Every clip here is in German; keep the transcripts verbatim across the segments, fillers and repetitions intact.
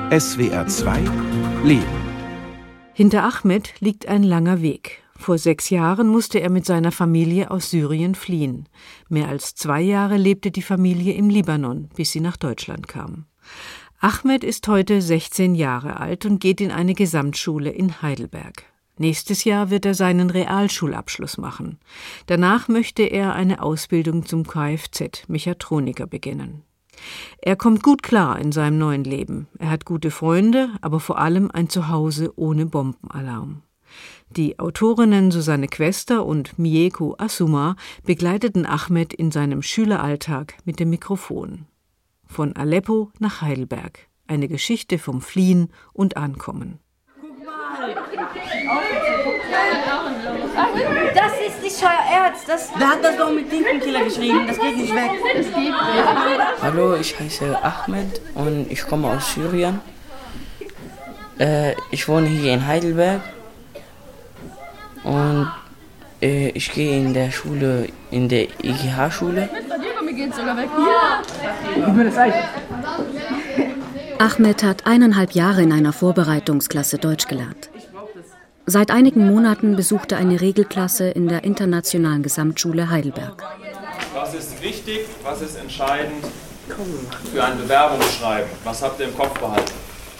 S W R zwei Leben. Hinter Ahmed liegt ein langer Weg. Vor sechs Jahren musste er mit seiner Familie aus Syrien fliehen. Mehr als zwei Jahre lebte die Familie im Libanon, bis sie nach Deutschland kam. Ahmed ist heute sechzehn Jahre alt und geht in eine Gesamtschule in Heidelberg. Nächstes Jahr wird er seinen Realschulabschluss machen. Danach möchte er eine Ausbildung zum Kfz-Mechatroniker beginnen. Er kommt gut klar in seinem neuen Leben. Er hat gute Freunde, aber vor allem ein Zuhause ohne Bombenalarm. Die Autorinnen Susanne Quester und Mieko Asuma begleiteten Ahmed in seinem Schüleralltag mit dem Mikrofon. Von Aleppo nach Heidelberg. Eine Geschichte vom Fliehen und Ankommen. Das ist nicht euer Ernst. Das Wer hat das doch mit Tintenkiller geschrieben? Das geht nicht weg. Das geht nicht. Hallo, ich heiße Ahmed und ich komme aus Syrien. Äh, ich wohne hier in Heidelberg und äh, ich gehe in der Schule, in der I G H-Schule. Ahmed hat eineinhalb Jahre in einer Vorbereitungsklasse Deutsch gelernt. Seit einigen Monaten besucht er eine Regelklasse in der Internationalen Gesamtschule Heidelberg. Was ist wichtig, was ist entscheidend für ein Bewerbungsschreiben? Was habt ihr im Kopf behalten?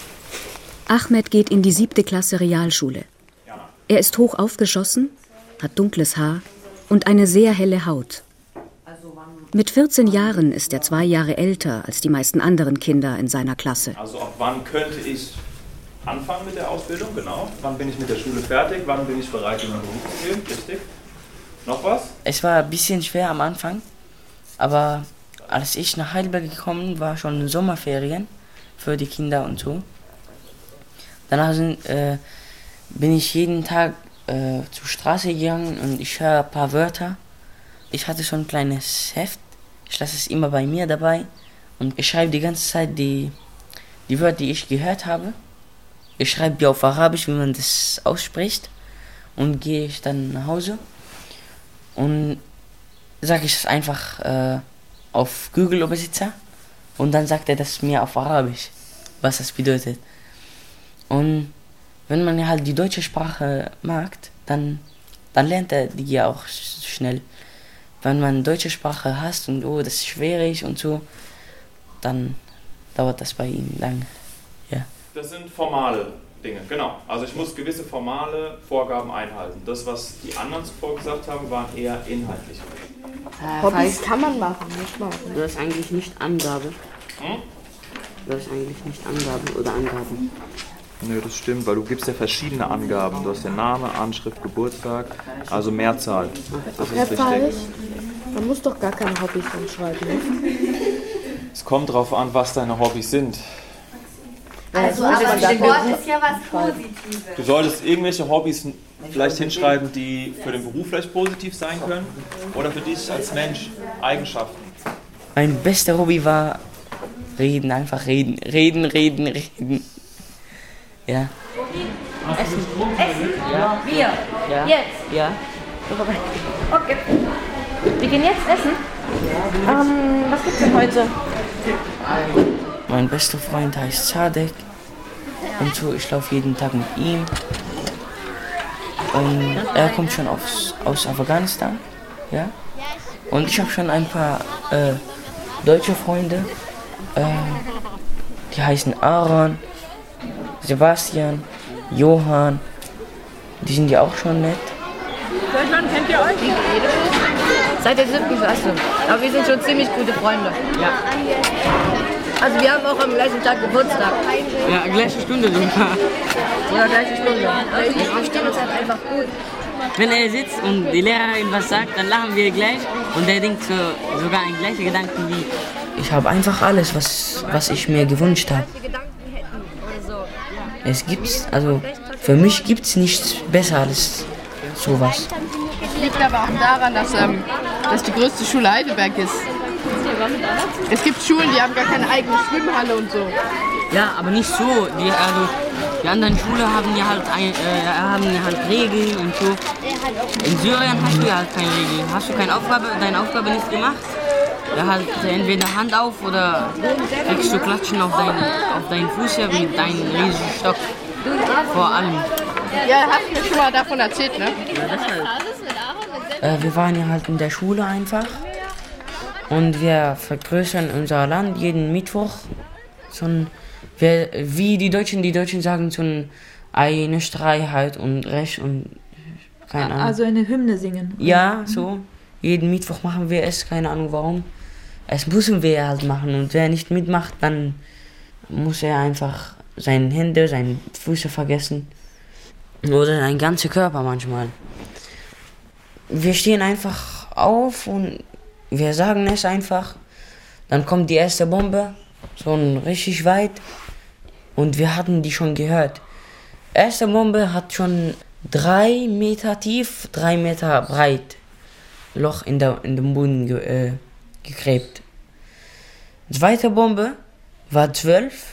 Ahmed geht in die siebte Klasse Realschule. Er ist hoch aufgeschossen, hat dunkles Haar und eine sehr helle Haut. Mit vierzehn Jahren ist er zwei Jahre älter als die meisten anderen Kinder in seiner Klasse. Also ab wann könnte ich anfangen mit der Ausbildung, genau? Wann bin ich mit der Schule fertig? Wann bin ich bereit, in meinen Beruf zu gehen? Richtig. Noch was? Es war ein bisschen schwer am Anfang, aber als ich nach Heidelberg gekommen war, schon Sommerferien für die Kinder und so. Danach sind, äh, bin ich jeden Tag äh, zur Straße gegangen und ich höre ein paar Wörter. Ich hatte schon ein kleines Heft, ich lasse es immer bei mir dabei und ich schreibe die ganze Zeit die, die Wörter, die ich gehört habe. Ich schreibe die auf Arabisch, wie man das ausspricht, und gehe ich dann nach Hause und sage ich es einfach äh, auf Google-Übersetzer und dann sagt er das mir auf Arabisch, was das bedeutet. Und wenn man halt die deutsche Sprache mag, dann, dann lernt er die ja auch schnell. Wenn man deutsche Sprache hasst und oh, das ist schwierig und so, dann dauert das bei ihm lang. Ja. Das sind formale Dinge, genau. Also ich muss gewisse formale Vorgaben einhalten. Das, was die anderen zuvor gesagt haben, waren eher inhaltliche. Äh, Hobbys kann man machen, nicht machen. Du hast eigentlich nicht Angabe. Hm? Du hast eigentlich nicht Angabe oder Angaben. Nö, das stimmt, weil du gibst ja verschiedene Angaben. Du hast den Name, Anschrift, Geburtstag, also Mehrzahl. Das ist richtig. Man muss doch gar keine Hobbys hinschreiben. Ne? Es kommt drauf an, was deine Hobbys sind. Also, aber Sport ist ja was Positives. Du solltest irgendwelche Hobbys vielleicht hinschreiben, die für den Beruf vielleicht positiv sein können oder für dich als Mensch Eigenschaften. Mein bester Hobby war reden, einfach reden, reden, reden, reden. Ja. Essen. Essen? Ja. Wir? Ja. Jetzt? Ja. Okay. Wir gehen jetzt essen? Ähm, was gibt's denn heute? Mein bester Freund heißt Sadek und so, ich laufe jeden Tag mit ihm. Und er kommt schon aus, aus Afghanistan, ja. Und ich habe schon ein paar äh, deutsche Freunde, äh, die heißen Aaron, Sebastian, Johann, die sind ja auch schon nett. Seit wann kennt ihr euch? Seit der siebten Klasse. Aber wir sind schon ziemlich gute Freunde. Ja. Also wir haben auch am gleichen Tag Geburtstag. Ja, gleiche Stunde sogar. Oder gleiche Stunde. Also wir verstehen uns halt einfach gut. Wenn er sitzt und die Lehrerin was sagt, dann lachen wir gleich und er denkt so, sogar an gleiche Gedanken wie. Ich habe einfach alles, was, was ich mir gewünscht habe. Es gibt's, also für mich gibt es nichts besser als sowas. Es liegt aber auch daran, dass, ähm, dass die größte Schule Heidelberg ist. Es gibt Schulen, die haben gar keine eigene Schwimmhalle und so. Ja, aber nicht so. Die, also, die anderen Schulen haben ja halt, ein, äh, haben ja halt Regeln und so. In Syrien hast du ja halt keine Regeln. Hast du keine Aufgabe, deine Aufgabe nicht gemacht, Da halt entweder Hand auf oder kriegst du Klatschen auf deinen, auf deinen Fuß mit deinem riesigen Stock. Vor allem. Ja, hast du mir schon mal davon erzählt, ne? Ja, das halt. Äh, wir waren ja halt in der Schule einfach. Und wir vergrößern unser Land jeden Mittwoch. So ein, wir, wie die Deutschen, die Deutschen sagen, so ein, eine Freiheit und Recht und keine Ahnung. Also eine Hymne singen? Ja, so. Jeden Mittwoch machen wir es, keine Ahnung warum. Es müssen wir halt machen und wer nicht mitmacht, dann muss er einfach seine Hände, seine Füße vergessen. Oder sein ganzer Körper manchmal. Wir stehen einfach auf und wir sagen es einfach. Dann kommt die erste Bombe, so richtig weit. Und wir hatten die schon gehört. Erste Bombe hat schon drei Meter tief, drei Meter breit Loch in, der, in dem Boden ge, äh, gegräbt. Zweite Bombe war zwölf.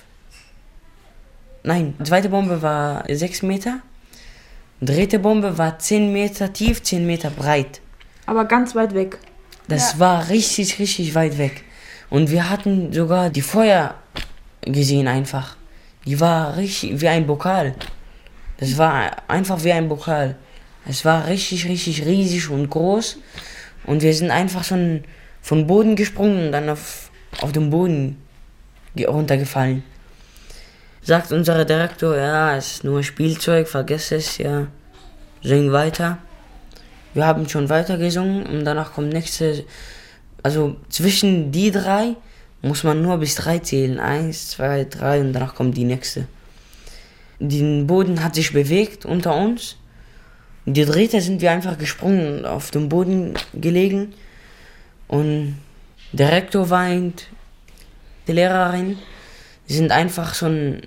Nein, zweite Bombe war sechs Meter. Dritte Bombe war zehn Meter tief, zehn Meter breit. Aber ganz weit weg. Das ja. war richtig, richtig weit weg. Und wir hatten sogar die Feuer gesehen einfach. Die war richtig wie ein Pokal. Das war einfach wie ein Pokal. Es war richtig, richtig riesig und groß. Und wir sind einfach schon vom Boden gesprungen und dann auf, auf den Boden runtergefallen. Sagt unser Direktor, ja, es ist nur Spielzeug, vergesst es, ja, sing weiter. Wir haben schon weiter gesungen und danach kommt nächste, also zwischen die drei muss man nur bis drei zählen, eins, zwei, drei und danach kommt die nächste. Der Boden hat sich bewegt unter uns. Die dritte sind wir einfach gesprungen, auf dem Boden gelegen und der Rektor weint, die Lehrerin, die sind einfach schon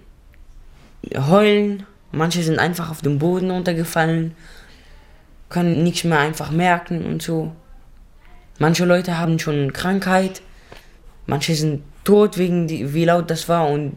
heulen, manche sind einfach auf dem Boden runtergefallen, können nichts mehr einfach merken und so. Manche Leute haben schon Krankheit, manche sind tot wegen die, wie laut das war und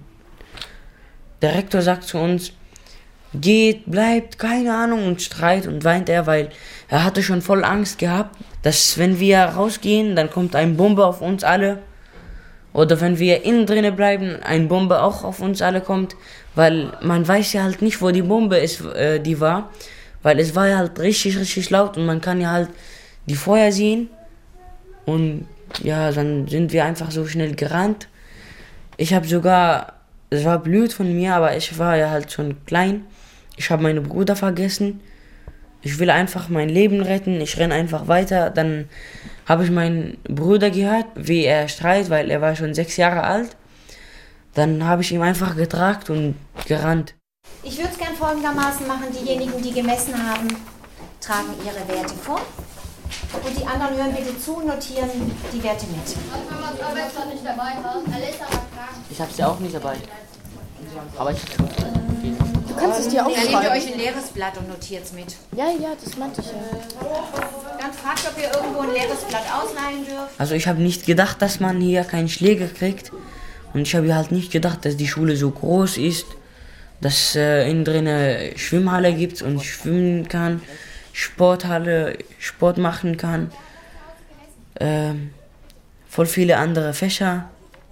der Rektor sagt zu uns, geht, bleibt, keine Ahnung und schreit und weint er, weil er hatte schon voll Angst gehabt, dass wenn wir rausgehen, dann kommt eine Bombe auf uns alle. Oder wenn wir innen drinnen bleiben, eine Bombe auch auf uns alle kommt, weil man weiß ja halt nicht, wo die Bombe ist, äh, die war, weil es war ja halt richtig, richtig laut und man kann ja halt die Feuer sehen und ja, dann sind wir einfach so schnell gerannt. Ich habe sogar, es war blöd von mir, aber ich war ja halt schon klein, ich habe meinen Bruder vergessen, ich will einfach mein Leben retten, ich renne einfach weiter, dann habe ich meinen Bruder gehört, wie er schreit, weil er war schon sechs Jahre alt. Dann habe ich ihn einfach getragen und gerannt. Ich würde es gern folgendermaßen machen, diejenigen, die gemessen haben, tragen ihre Werte vor. Und die anderen hören bitte zu, notieren die Werte mit. Wenn man es aber nicht dabei hat, er lässt aber fragen. Ich habe sie auch nicht dabei. Aber ich schon. Du kannst es dir auch Dann schreiben. nehmt ihr euch ein leeres Blatt und notiert es mit. Ja, ja, das meinte ich ja. Dann fragt, ob ihr irgendwo ein leeres Blatt ausleihen dürft. Also ich habe nicht gedacht, dass man hier keinen Schläger kriegt. Und ich habe halt nicht gedacht, dass die Schule so groß ist, dass äh, innen drin eine Schwimmhalle gibt und ich schwimmen kann, Sporthalle, Sport machen kann, ähm, voll viele andere Fächer.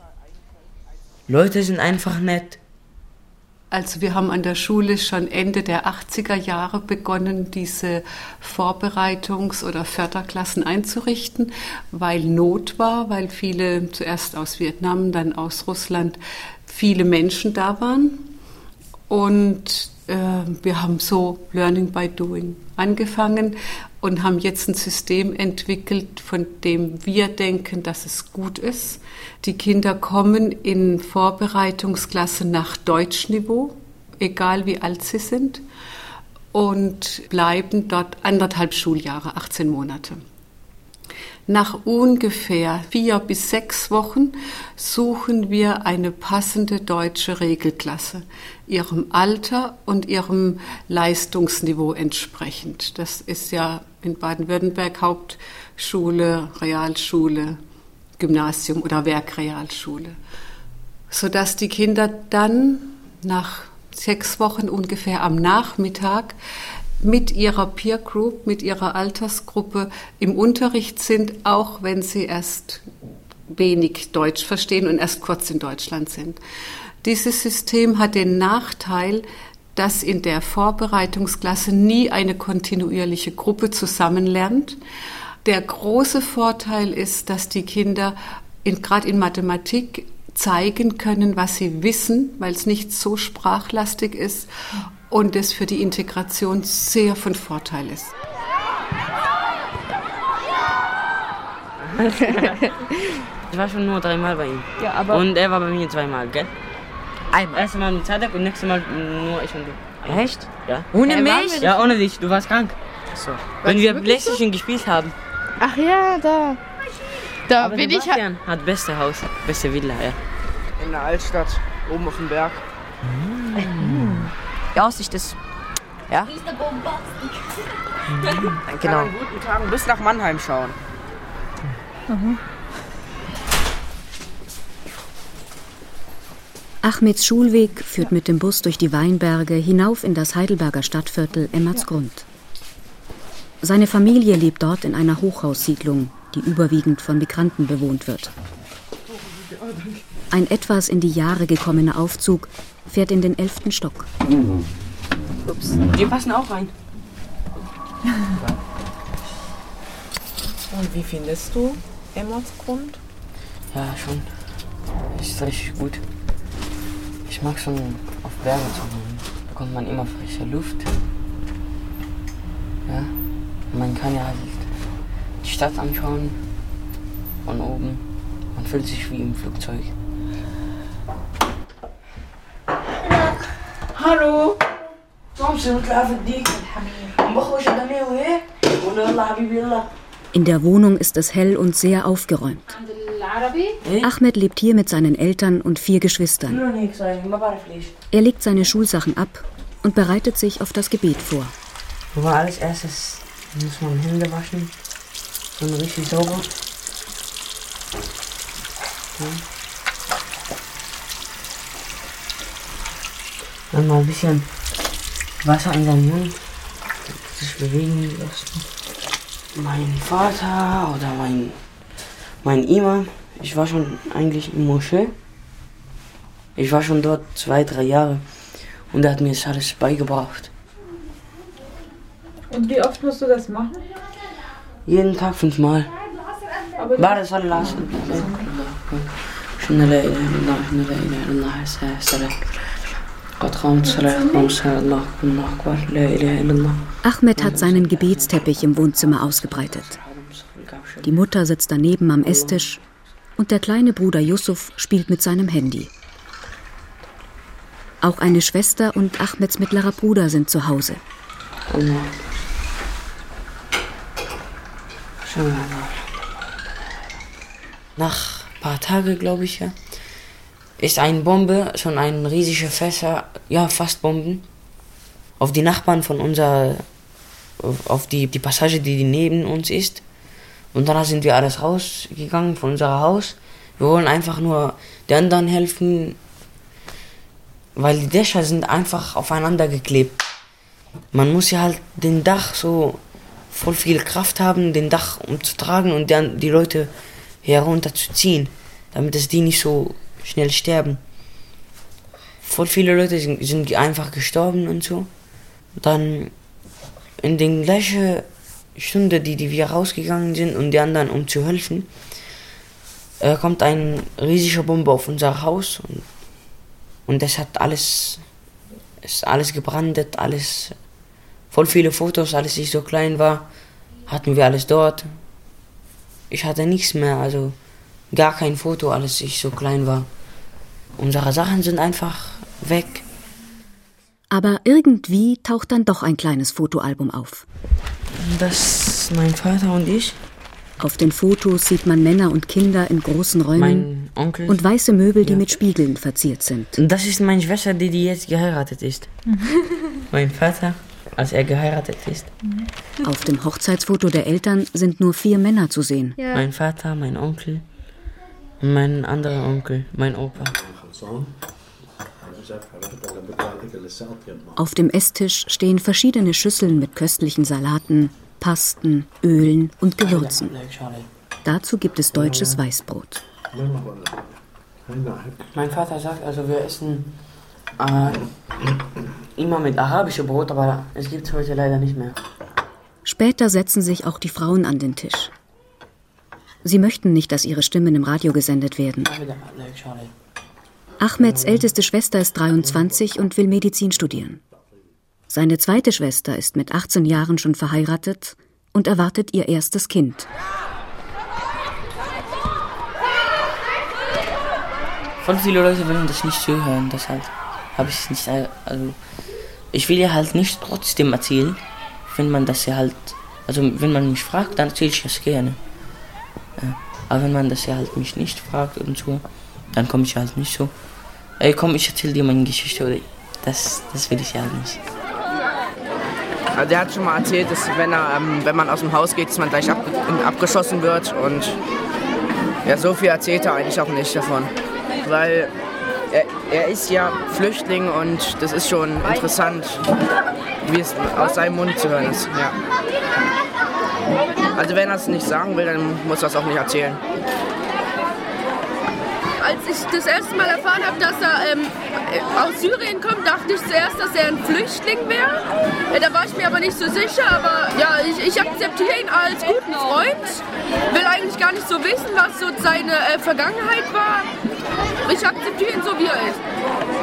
Leute sind einfach nett. Also wir haben an der Schule schon Ende der achtziger Jahre begonnen, diese Vorbereitungs- oder Förderklassen einzurichten, weil Not war, weil viele, zuerst aus Vietnam, dann aus Russland, viele Menschen da waren. Und äh, wir haben so Learning by Doing angefangen und haben jetzt ein System entwickelt, von dem wir denken, dass es gut ist. Die Kinder kommen in Vorbereitungsklassen nach Deutschniveau, egal wie alt sie sind, und bleiben dort anderthalb Schuljahre, achtzehn Monate. Nach ungefähr vier bis sechs Wochen suchen wir eine passende deutsche Regelklasse, ihrem Alter und ihrem Leistungsniveau entsprechend. Das ist ja in Baden-Württemberg Hauptschule, Realschule, Gymnasium oder Werkrealschule, sodass die Kinder dann nach sechs Wochen ungefähr am Nachmittag mit ihrer Peer Group, mit ihrer Altersgruppe im Unterricht sind, auch wenn sie erst wenig Deutsch verstehen und erst kurz in Deutschland sind. Dieses System hat den Nachteil, dass in der Vorbereitungsklasse nie eine kontinuierliche Gruppe zusammenlernt. Der große Vorteil ist, dass die Kinder in, gerade in Mathematik zeigen können, was sie wissen, weil es nicht so sprachlastig ist und es für die Integration sehr von Vorteil ist. Ich war schon nur dreimal bei ihm. Ja, aber und er war bei mir zweimal, gell? Einmal. Erstes Mal mit Zadek und nächstes Mal nur ich und du. Echt? Ja. Ohne Hey, mich? Ja, ohne dich. Du warst krank. So. Wenn wir PlayStation so? gespielt haben. Ach ja, da. Da Aber bin ich Sebastian ha- hat beste Haus, beste Villa, ja. In der Altstadt, oben auf dem Berg. Die Aussicht ist, ja. Dann kann Genau. an guten Tagen bis nach Mannheim schauen. Mhm. Ahmeds Schulweg führt mit dem Bus durch die Weinberge hinauf in das Heidelberger Stadtviertel Emmertsgrund. Seine Familie lebt dort in einer Hochhaussiedlung, die überwiegend von Migranten bewohnt wird. Ein etwas in die Jahre gekommener Aufzug fährt in den elften Stock. Ups. Die passen auch rein. Und wie findest du Emmertsgrund? Ja, schon. Ist richtig gut. Ich mag schon auf Berge zu wohnen. Da bekommt man immer frische Luft. Ja. Und man kann ja halt die Stadt anschauen. Von oben. Man fühlt sich wie im Flugzeug. Hallo. In der Wohnung ist es hell und sehr aufgeräumt. Ahmed lebt hier mit seinen Eltern und vier Geschwistern. Er legt seine Schulsachen ab und bereitet sich auf das Gebet vor. Aber als erstes muss man Hände waschen. So richtig sauber. Ja. Dann mal ein bisschen Wasser in seinen Mund. Sich bewegen lassen. Mein Vater oder mein, mein Imam. Ich war schon eigentlich in Moschee. Ich war schon dort zwei, drei Jahre. Und er hat mir das alles beigebracht. Und wie oft musst du das machen? Jeden Tag fünfmal. Ba'da Salah. Schon la ilaha illallah, la ilaha illallah, salam. Ahmed hat seinen Gebetsteppich im Wohnzimmer ausgebreitet. Die Mutter sitzt daneben am Esstisch und der kleine Bruder Yusuf spielt mit seinem Handy. Auch eine Schwester und Ahmeds mittlerer Bruder sind zu Hause. Nach ein paar Tagen, glaube ich, ja, ist eine Bombe, schon ein riesiger Fässer, ja, fast Bomben, auf die Nachbarn von unserer, auf die, die Passage, die neben uns ist. Und dann sind wir alles rausgegangen von unserem Haus. Wir wollen einfach nur den anderen helfen, weil die Dächer sind einfach aufeinander geklebt. Man muss ja halt den Dach so voll viel Kraft haben, den Dach umzutragen und dann die Leute herunterzuziehen, damit es die nicht so schnell sterben. Voll viele Leute sind, sind einfach gestorben und so. Dann in den gleichen Stunde, die, die wir rausgegangen sind und die anderen, um zu helfen, äh, kommt eine riesige Bombe auf unser Haus und, und das hat alles, ist alles gebrannt, alles, voll viele Fotos, als ich so klein war, hatten wir alles dort. Ich hatte nichts mehr, also gar kein Foto, als ich so klein war. Unsere Sachen sind einfach weg. Aber irgendwie taucht dann doch ein kleines Fotoalbum auf. Das ist mein Vater und ich. Auf den Fotos sieht man Männer und Kinder in großen Räumen mein Onkel. Und weiße Möbel, die ja. mit Spiegeln verziert sind. Das ist meine Schwester, die, die jetzt geheiratet ist. Mein Vater, als er geheiratet ist. Auf dem Hochzeitsfoto der Eltern sind nur vier Männer zu sehen. Ja. Mein Vater, mein Onkel und mein anderer Onkel, mein Opa. Auf dem Esstisch stehen verschiedene Schüsseln mit köstlichen Salaten, Pasten, Ölen und Gewürzen. Dazu gibt es deutsches Weißbrot. Mein Vater sagt, also wir essen äh, immer mit arabischem Brot, aber es gibt es heute leider nicht mehr. Später setzen sich auch die Frauen an den Tisch. Sie möchten nicht, dass ihre Stimmen im Radio gesendet werden. Ahmeds älteste Schwester ist dreiundzwanzig und will Medizin studieren. Seine zweite Schwester ist mit achtzehn Jahren schon verheiratet und erwartet ihr erstes Kind. Voll viele Leute wollen das nicht zuhören, deshalb habe ich es nicht. Also ich will ja halt nicht trotzdem erzählen, wenn man das ja halt, also wenn man mich fragt, dann erzähle ich das gerne. Ja. Aber wenn man das ja halt mich nicht fragt und so, dann komme ich halt nicht so. Ey, komm, ich erzähle dir meine Geschichte oder das, das will ich ja halt nicht. Also der hat schon mal erzählt, dass wenn, er, ähm, wenn man aus dem Haus geht, dass man gleich ab, abgeschossen wird und ja, so viel erzählt er eigentlich auch nicht davon. Weil er, er ist ja Flüchtling und das ist schon interessant, wie es aus seinem Mund zu hören ist. Ja. Also wenn er es nicht sagen will, dann muss er es auch nicht erzählen. Als ich das erste Mal erfahren habe, dass er ähm, aus Syrien kommt, dachte ich zuerst, dass er ein Flüchtling wäre. Äh, da war ich mir aber nicht so sicher, aber ja, ich, ich akzeptiere ihn als guten Freund. Will eigentlich gar nicht so wissen, was so seine äh, Vergangenheit war. Ich akzeptiere ihn so, wie er ist.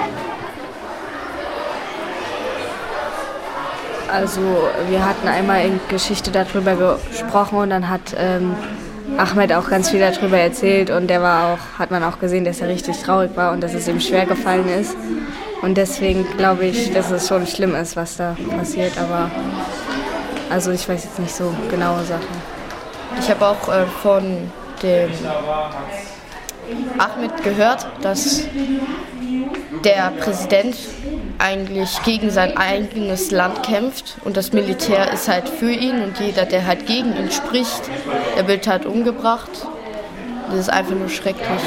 Also wir hatten einmal in Geschichte darüber gesprochen und dann hat ähm, Ahmed auch ganz viel darüber erzählt und der war auch, hat man auch gesehen, dass er richtig traurig war und dass es ihm schwer gefallen ist. Und deswegen glaube ich, dass es schon schlimm ist, was da passiert, aber also ich weiß jetzt nicht so genaue Sachen. Ich habe auch äh, von dem Ahmed gehört, dass der Präsident eigentlich gegen sein eigenes Land kämpft und das Militär ist halt für ihn und jeder, der halt gegen ihn spricht, der wird halt umgebracht. Das ist einfach nur schrecklich.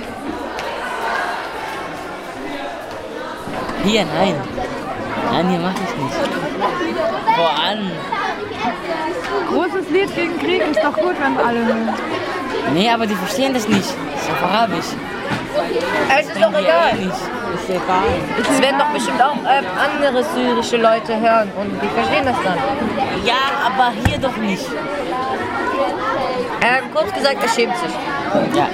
Hier, nein. Nein, hier mach ich nicht. Voran. Großes Lied gegen Krieg ist doch gut, wenn alle hören. Nee, aber die verstehen das nicht. Das ist auf Arabisch. Es ist doch egal. Ist egal. Es werden doch bestimmt auch ähm, andere syrische Leute hören und die verstehen das dann. Ja, aber hier doch nicht. Ähm, kurz gesagt, er schämt sich. Ja.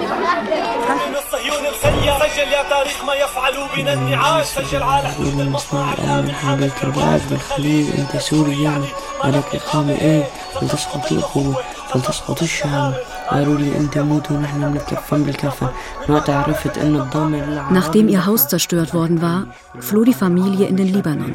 Nachdem ihr Haus zerstört worden war, floh die Familie in den Libanon.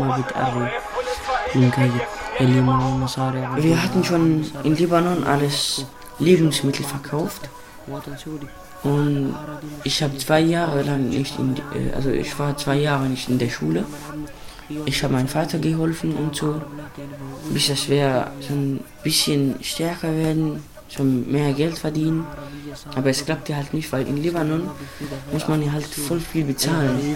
Wir hatten schon in Libanon alles Lebensmittel verkauft und ich habe zwei Jahre lang nicht in, also ich war zwei Jahre nicht in der Schule. Ich habe meinem Vater geholfen und so, bis dass wir so ein bisschen stärker werden, so mehr Geld verdienen. Aber es klappt ja halt nicht, weil in Libanon muss man ja halt voll viel bezahlen.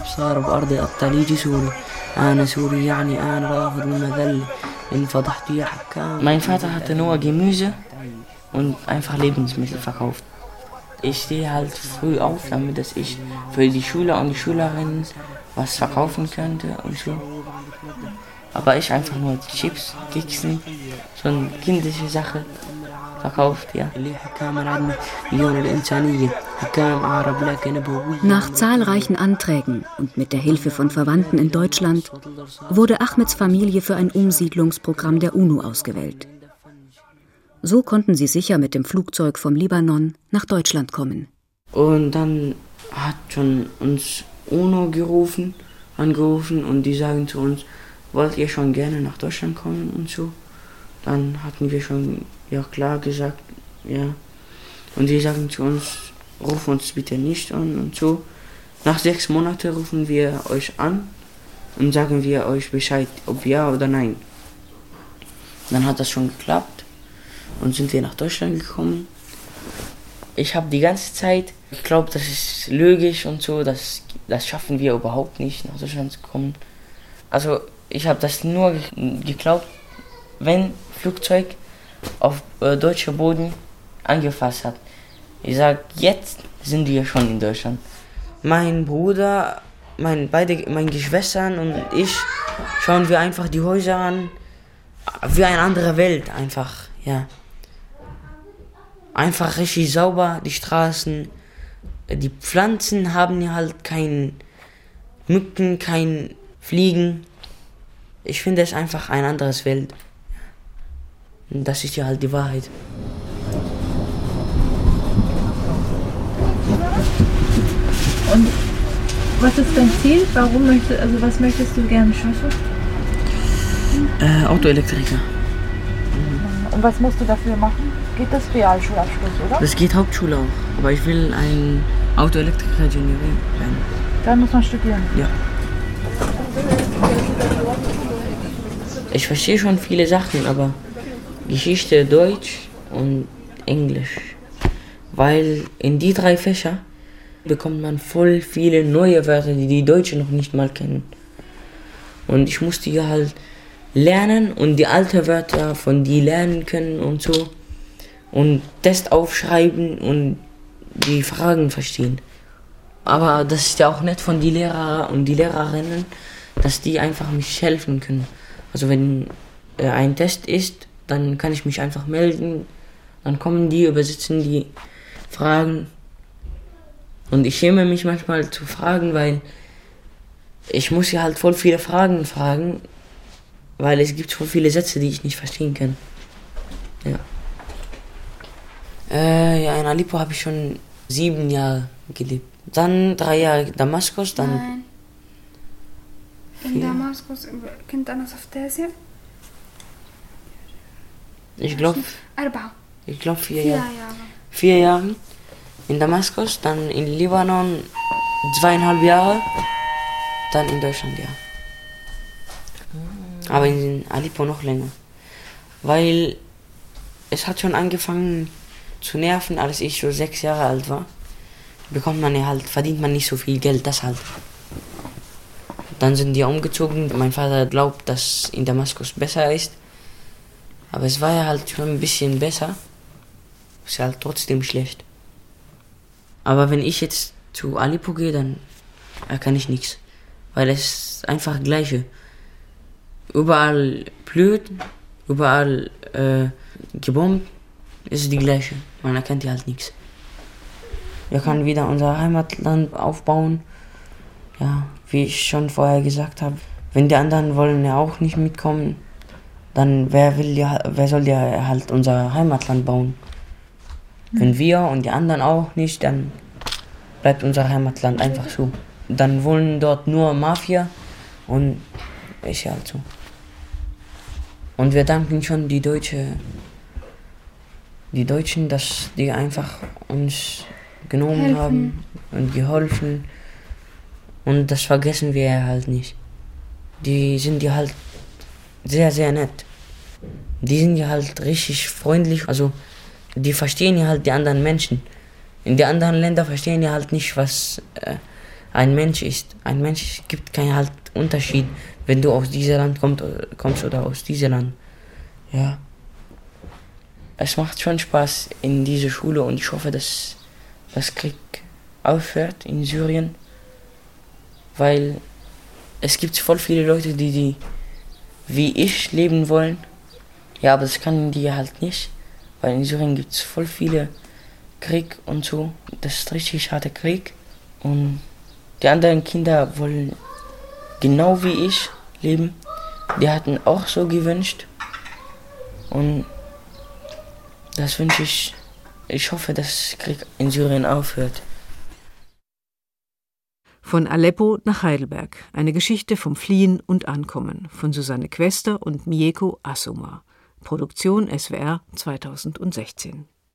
Mein Vater hatte nur Gemüse und einfach Lebensmittel verkauft. Ich stehe halt früh auf, damit dass ich für die Schüler und die Schülerinnen was verkaufen könnte und so. Aber ich einfach nur Chips, Keksen, so eine kindische Sache verkauft, ja. Nach zahlreichen Anträgen und mit der Hilfe von Verwandten in Deutschland wurde Ahmeds Familie für ein Umsiedlungsprogramm der UNO ausgewählt. So konnten sie sicher mit dem Flugzeug vom Libanon nach Deutschland kommen. Und dann hat schon uns UNO gerufen, angerufen und die sagen zu uns, wollt ihr schon gerne nach Deutschland kommen und so. Dann hatten wir schon ja klar gesagt, ja. Und die sagen zu uns, ruf uns bitte nicht an und so. Nach sechs Monaten rufen wir euch an und sagen wir euch Bescheid, ob ja oder nein. Dann hat das schon geklappt und sind wir nach Deutschland gekommen. Ich habe die ganze Zeit geglaubt, das ist logisch und so, das, das schaffen wir überhaupt nicht, nach Deutschland zu kommen. Also ich habe das nur geglaubt, wenn Flugzeug auf äh, deutschem Boden angefasst hat. Ich sage jetzt, sind wir schon in Deutschland. Mein Bruder, mein, beide, meine Geschwistern und ich schauen wir einfach die Häuser an, wie eine andere Welt einfach, ja. Einfach richtig sauber, die Straßen. Die Pflanzen haben ja halt kein Mücken, kein Fliegen. Ich finde es einfach ein anderes Welt. Und das ist ja halt die Wahrheit. Und was ist dein Ziel? Warum möchtest, also was möchtest du gerne schaffen? Äh, Autoelektriker. Und was musst du dafür machen? Geht das Realschulabschluss, oder? Das geht Hauptschule auch, aber ich will ein Autoelektriker-Ingenieur werden. Dann muss man studieren? Ja. Ich verstehe schon viele Sachen, aber Geschichte, Deutsch und Englisch. Weil in die drei Fächer bekommt man voll viele neue Wörter, die die Deutschen noch nicht mal kennen. Und ich musste ja halt lernen und die alten Wörter von die lernen können und so. Und Test aufschreiben und die Fragen verstehen. Aber das ist ja auch nett von die Lehrer und die Lehrerinnen, dass die einfach mich helfen können. Also wenn äh, ein Test ist, dann kann ich mich einfach melden, dann kommen die, übersetzen die Fragen. Und ich schäme mich manchmal zu fragen, weil ich muss ja halt voll viele Fragen fragen, weil es gibt voll viele Sätze, die ich nicht verstehen kann. Ja. Äh, ja, in Aleppo habe ich schon sieben Jahre gelebt. Dann drei Jahre Damaskus, dann... Nein. In Damaskus, كنت أنا في التاسع. Ich glaube... أربعة. Ich glaube vier, vier Jahre. Jahre. Vier Jahre in Damaskus, dann in Libanon zweieinhalb Jahre, dann in Deutschland, ja. Aber in Aleppo noch länger. Weil es hat schon angefangen zu nerven, als ich so sechs Jahre alt war. Bekommt man ja halt, verdient man nicht so viel Geld, das halt. Dann sind die umgezogen. Mein Vater glaubt, dass in Damaskus besser ist. Aber es war ja halt schon ein bisschen besser. Ist halt trotzdem schlecht. Aber wenn ich jetzt zu Aleppo gehe, dann kann ich nichts. Weil es ist einfach das Gleiche. Überall blöd, überall äh, gebombt, ist die gleiche. Man erkennt ja halt nichts. Wir können wieder unser Heimatland aufbauen. Ja, wie ich schon vorher gesagt habe. Wenn die anderen wollen ja auch nicht mitkommen, dann wer will ja, wer soll ja halt unser Heimatland bauen? Mhm. Wenn wir und die anderen auch nicht, dann bleibt unser Heimatland einfach so. Dann wollen dort nur Mafia und ist ja halt so. Und wir danken schon die Deutsche, die Deutschen, dass die einfach uns genommen helfen. haben und geholfen. Und das vergessen wir ja halt nicht. Die sind ja halt sehr, sehr nett. Die sind ja halt richtig freundlich. Also die verstehen ja halt die anderen Menschen. In den anderen Ländern verstehen ja halt nicht, was äh, ein Mensch ist. Ein Mensch gibt keinen halt Unterschied, wenn du aus diesem Land kommst, kommst oder aus diesem Land. Ja. Es macht schon Spaß in dieser Schule und ich hoffe, dass das Krieg aufhört in Syrien. Weil es gibt voll viele Leute, die, die wie ich leben wollen. Ja, aber das können die halt nicht. Weil in Syrien gibt es voll viele Krieg und so. Das ist richtig harter Krieg. Und die anderen Kinder wollen genau wie ich leben. Die hatten auch so gewünscht. Und das wünsche ich. Ich hoffe, dass der Krieg in Syrien aufhört. Von Aleppo nach Heidelberg. Eine Geschichte vom Fliehen und Ankommen. Von Susanne Quester und Mieko Assoma. Produktion S W R zweitausendsechzehn.